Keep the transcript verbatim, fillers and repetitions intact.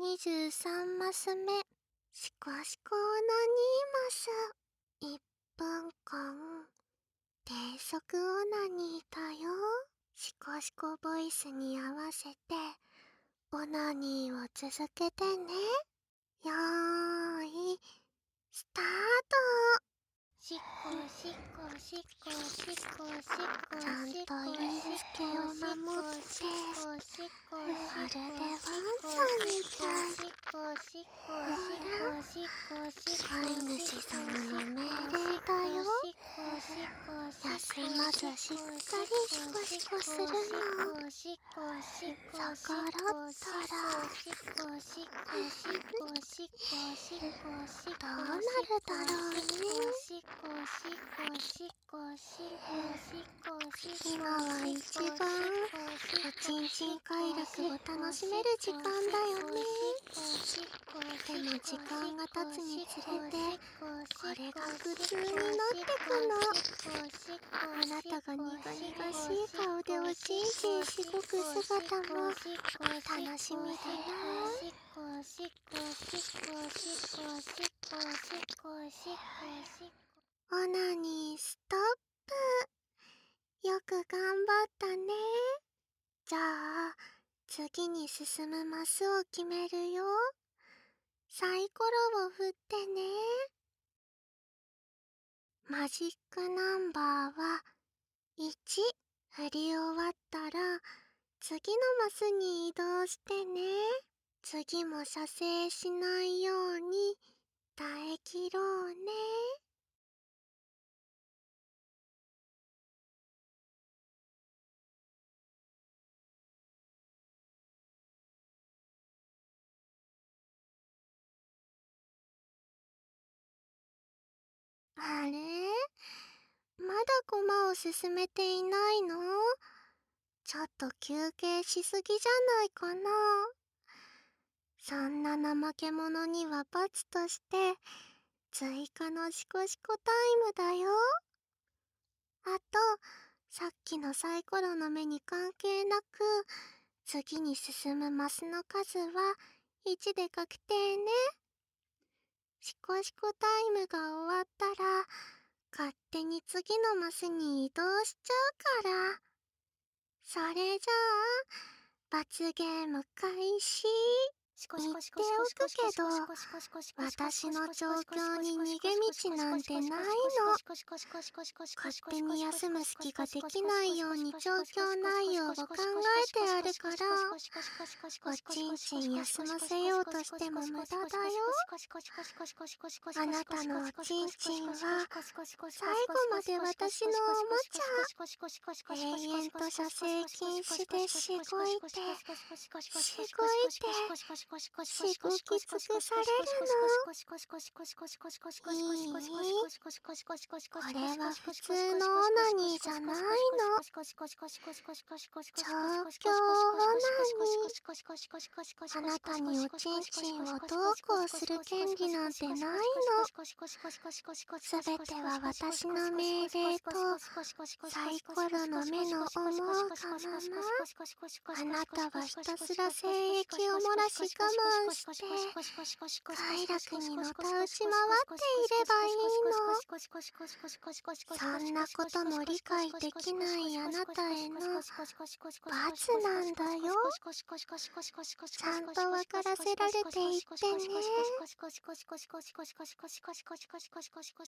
にじゅうさんマス目、シコシコオナニーマス。いっぷんかん、低速オナニーだよ。シコシコボイスに合わせて、オナニーを続けてね。よーい、スタート。シコシコシコシコシコ、ちゃんとゆうすけを守って、まるでワンちゃんみたい。ほら、飼い主様の命令だよ。休まずしっかりシコシコするの。逆らったらどうなるだろうね。今は一番おちんちん快楽を楽しめる時間だよね。でも時間が経つにつれてこれが苦痛になってくの。あなたが苦々しい顔でおちんちんしごく姿も楽しみだよ。オナニーストップ。よく頑張ったね。じゃあ次に進むマスを決めるよ。サイコロを振ってね。マジックナンバーはいち。振り終わったら次のマスに移動してね。次も射精しないように耐え切ろうね。あれ？まだコマを進めていないの？ちょっと休憩しすぎじゃないかな。そんな怠け者には罰として追加のシコシコタイムだよ。あとさっきのサイコロの目に関係なく次に進むマスの数はいちで確定ね。シコシコタイムが終わったら勝手に次のマスに移動しちゃうから。それじゃあ罰ゲーム開始。言っておくけど私の状況に逃げ道なんてないの。勝手に休む隙ができないように状況内容を考えてあるから、おちんちん休ませようとしても無駄だよ。あなたのおちんちんは最後まで私のおもちゃ。永遠と射精禁止でしごいてしごいてしごき尽くされるの。いい？これは普通のオナニーじゃないの。状況オナニー。あなたにおちんちんをどうこうする権利なんてないの。すべては私の命令とサイコロの目の思うがまま。あなたはひたすら精液を漏らし我慢して快楽にのたうち回っていればいいの。そんなことも理解できないあなたへの罰なんだよ。ちゃんと分からせられていってね。